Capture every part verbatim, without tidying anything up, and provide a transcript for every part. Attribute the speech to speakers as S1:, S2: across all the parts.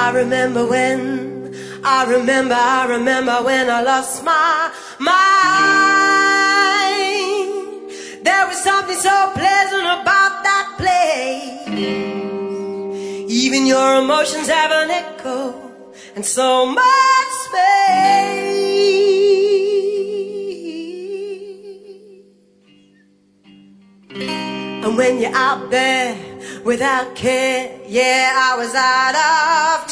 S1: I remember when, I remember, I remember when I lost my mind. There was something so pleasant about that place. Even your emotions have an echo and so much space. And when you're out there without care, yeah, I was out of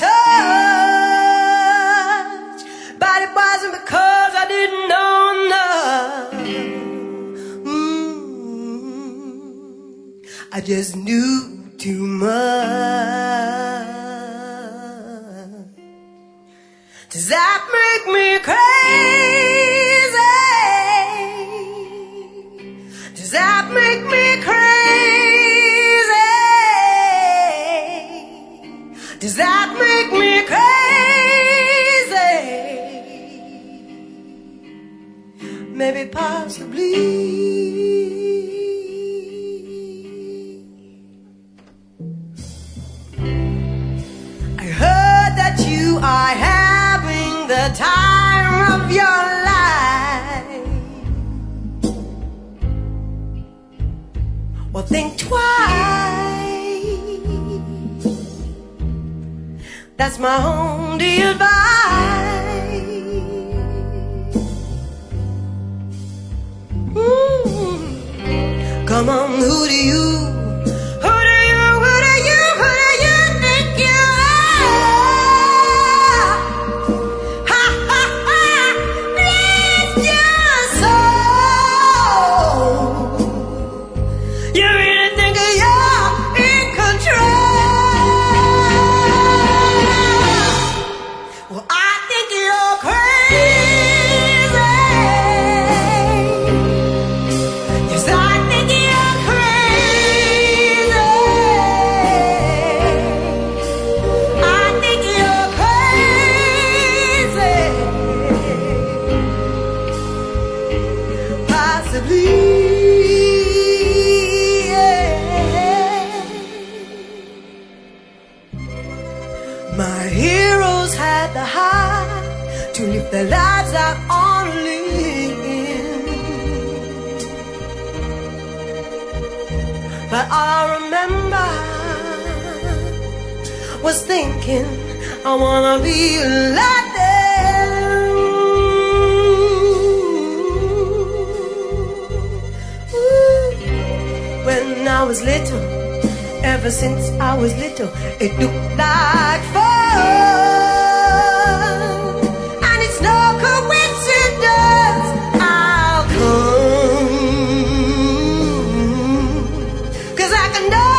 S1: touch. But it wasn't because I didn't know enough. Mm-hmm. I just knew too much. Does that make me crazy? Does that make me crazy? Does that make me crazy? Maybe possibly. I heard that you are having the time of your life. Well, think twice. That's my only advice. Mm. Come on, who do you, who do you, who do you, who do you think you are? Ha ha ha, bless your soul. You really think you're in control? My heroes had the heart to live their lives out on a limb. But I remember was thinking I wanna be like them. Ooh. When I was little, ever since I was little, it looked like fun. And it's no coincidence I'll come, 'cause I can know